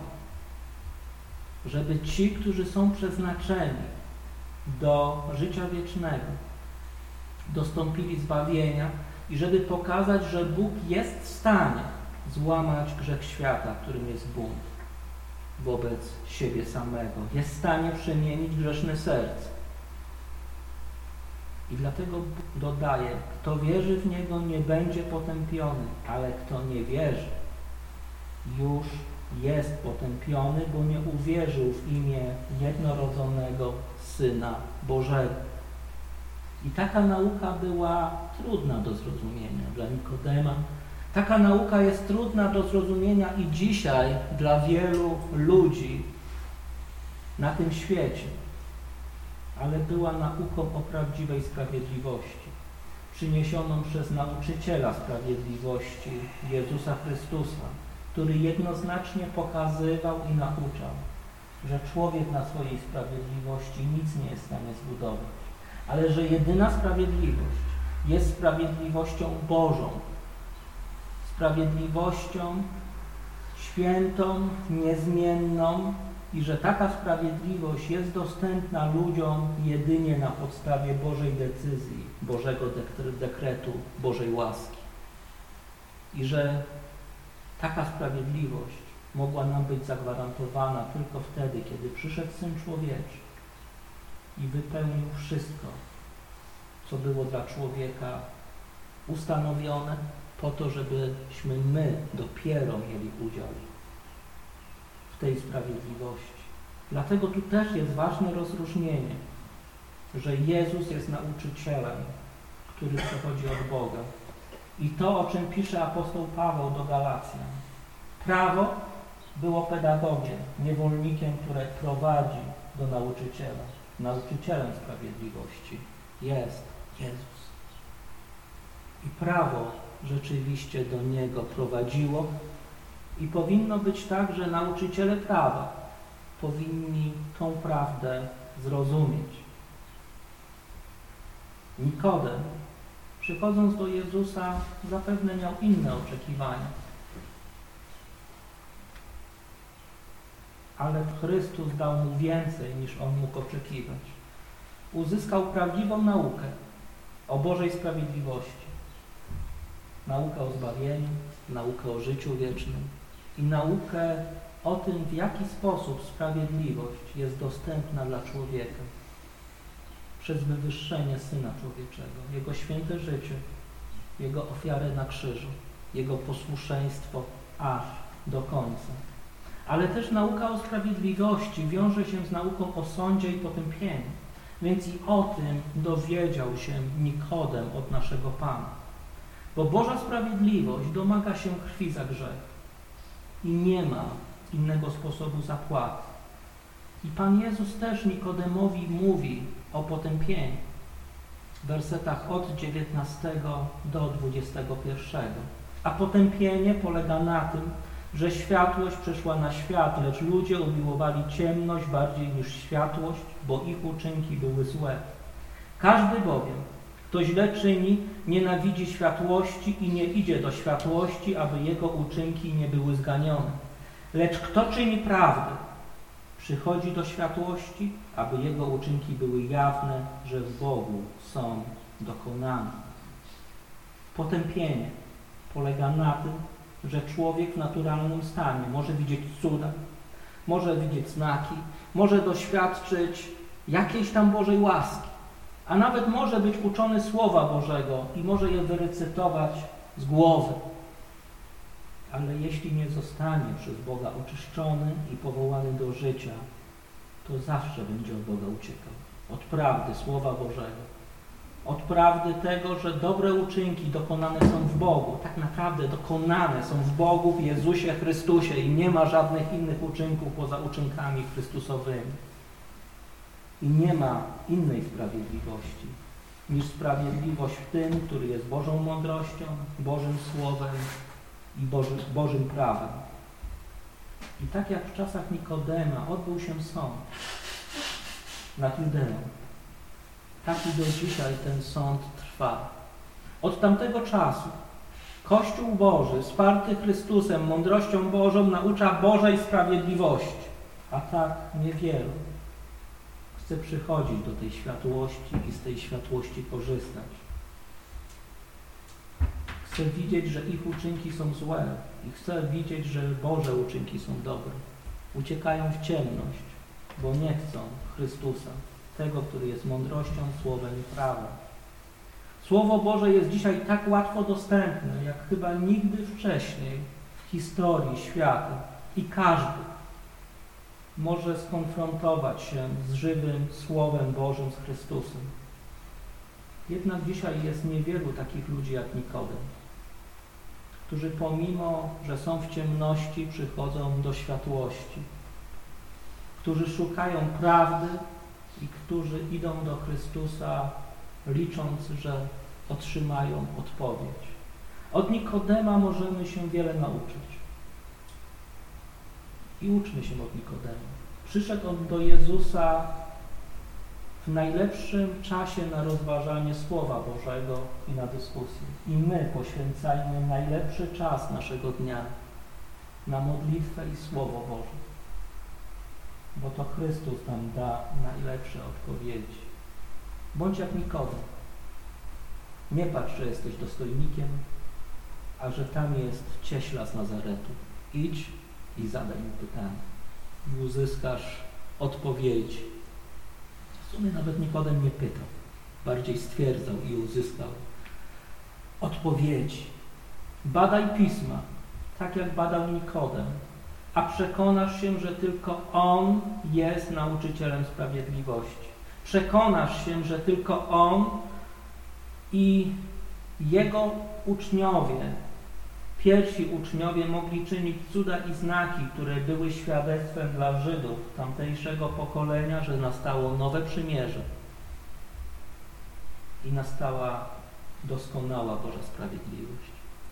A: Żeby ci, którzy są przeznaczeni do życia wiecznego, dostąpili zbawienia i żeby pokazać, że Bóg jest w stanie złamać grzech świata, którym jest bunt wobec siebie samego. Jest w stanie przemienić grzeszne serce. I dlatego Bóg dodaje, kto wierzy w Niego, nie będzie potępiony, ale kto nie wierzy, już jest potępiony, bo nie uwierzył w imię jednorodzonego Syna Bożego. I taka nauka była trudna do zrozumienia dla Nikodema. Taka nauka jest trudna do zrozumienia i dzisiaj dla wielu ludzi na tym świecie. Ale była nauką o prawdziwej sprawiedliwości, przyniesioną przez nauczyciela sprawiedliwości, Jezusa Chrystusa, który jednoznacznie pokazywał i nauczał, że człowiek na swojej sprawiedliwości nic nie jest w stanie zbudować, ale że jedyna sprawiedliwość jest sprawiedliwością Bożą, sprawiedliwością świętą, niezmienną i że taka sprawiedliwość jest dostępna ludziom jedynie na podstawie Bożej decyzji, Bożego dekretu, Bożej łaski. I że taka sprawiedliwość mogła nam być zagwarantowana tylko wtedy, kiedy przyszedł Syn Człowieczy i wypełnił wszystko, co było dla człowieka ustanowione po to, żebyśmy my dopiero mieli udział w tej sprawiedliwości. Dlatego tu też jest ważne rozróżnienie, że Jezus jest nauczycielem, który przychodzi od Boga. I to, o czym pisze apostoł Paweł do Galacjan. Prawo było pedagogiem, niewolnikiem, które prowadzi do nauczyciela. Nauczycielem sprawiedliwości jest Jezus. I prawo rzeczywiście do Niego prowadziło i powinno być tak, że nauczyciele prawa powinni tą prawdę zrozumieć. Nikodem, przychodząc do Jezusa, zapewne miał inne oczekiwania. Ale Chrystus dał mu więcej, niż on mógł oczekiwać. Uzyskał prawdziwą naukę o Bożej sprawiedliwości. Naukę o zbawieniu, naukę o życiu wiecznym i naukę o tym, w jaki sposób sprawiedliwość jest dostępna dla człowieka przez wywyższenie Syna Człowieczego, Jego święte życie, Jego ofiarę na krzyżu, Jego posłuszeństwo aż do końca. Ale też nauka o sprawiedliwości wiąże się z nauką o sądzie i potępieniu. Więc i o tym dowiedział się Nikodem od naszego Pana. Bo Boża sprawiedliwość domaga się krwi za grzech i nie ma innego sposobu zapłaty. I Pan Jezus też Nikodemowi mówi o potępieniu w wersetach od dziewiętnastego do dwudziestego pierwszego. A potępienie polega na tym, że światłość przyszła na świat, lecz ludzie umiłowali ciemność bardziej niż światłość, bo ich uczynki były złe. Każdy bowiem, kto źle czyni, nienawidzi światłości i nie idzie do światłości, aby jego uczynki nie były zganione. Lecz kto czyni prawdę, przychodzi do światłości, aby jego uczynki były jawne, że w Bogu są dokonane. Potępienie polega na tym, że człowiek w naturalnym stanie może widzieć cuda, może widzieć znaki, może doświadczyć jakiejś tam Bożej łaski, a nawet może być uczony Słowa Bożego i może je wyrecytować z głowy. Ale jeśli nie zostanie przez Boga oczyszczony i powołany do życia, to zawsze będzie od Boga uciekał. Od prawdy Słowa Bożego. Od prawdy tego, że dobre uczynki dokonane są w Bogu. Tak naprawdę dokonane są w Bogu, w Jezusie Chrystusie i nie ma żadnych innych uczynków poza uczynkami Chrystusowymi. I nie ma innej sprawiedliwości niż sprawiedliwość w tym, który jest Bożą mądrością, Bożym Słowem i Boży, Bożym prawem. I tak jak w czasach Nikodema odbył się sąd nad Judeą, tak i do dzisiaj ten sąd trwa. Od tamtego czasu Kościół Boży, wsparty Chrystusem, mądrością Bożą, naucza Bożej sprawiedliwości, a tak niewielu chce przychodzić do tej światłości i z tej światłości korzystać. Chce widzieć, że ich uczynki są złe i chce widzieć, że Boże uczynki są dobre. Uciekają w ciemność, bo nie chcą Chrystusa, tego, który jest mądrością, słowem i prawem. Słowo Boże jest dzisiaj tak łatwo dostępne, jak chyba nigdy wcześniej w historii świata i każdy może skonfrontować się z żywym Słowem Bożym, z Chrystusem. Jednak dzisiaj jest niewielu takich ludzi jak Nikodem, którzy pomimo, że są w ciemności, przychodzą do światłości, którzy szukają prawdy i którzy idą do Chrystusa, licząc, że otrzymają odpowiedź. Od Nikodema możemy się wiele nauczyć. I uczmy się od Nikodema. Przyszedł on do Jezusa w najlepszym czasie na rozważanie Słowa Bożego i na dyskusję. I my poświęcajmy najlepszy czas naszego dnia na modlitwę i Słowo Boże. Bo to Chrystus nam da najlepsze odpowiedzi. Bądź jak Nikodem. Nie patrz, że jesteś dostojnikiem, a że tam jest cieśla z Nazaretu. Idź i zadaj mu pytanie. I uzyskasz odpowiedzi. W sumie nawet Nikodem nie pytał. Bardziej stwierdzał i uzyskał odpowiedzi. Badaj Pisma, tak jak badał Nikodem, a przekonasz się, że tylko On jest nauczycielem sprawiedliwości. Przekonasz się, że tylko On i Jego uczniowie, pierwsi uczniowie mogli czynić cuda i znaki, które były świadectwem dla Żydów tamtejszego pokolenia, że nastało nowe przymierze i nastała doskonała Boża sprawiedliwość.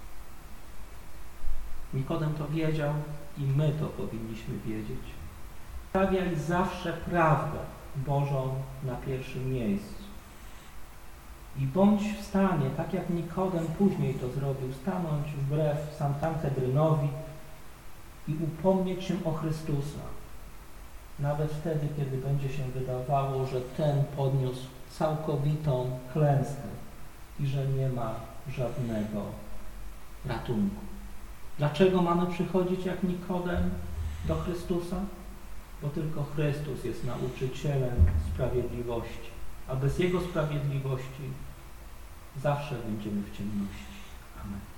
A: Nikodem to wiedział i my to powinniśmy wiedzieć. Stawiaj zawsze prawdę Bożą na pierwszym miejscu. I bądź w stanie, tak jak Nikodem później to zrobił, stanąć wbrew Sanhedrynowi i upomnieć się o Chrystusa. Nawet wtedy, kiedy będzie się wydawało, że ten podniósł całkowitą klęskę i że nie ma żadnego ratunku. Dlaczego mamy przychodzić jak Nikodem do Chrystusa? Bo tylko Chrystus jest nauczycielem sprawiedliwości, a bez Jego sprawiedliwości zawsze będziemy w ciemności. Amen.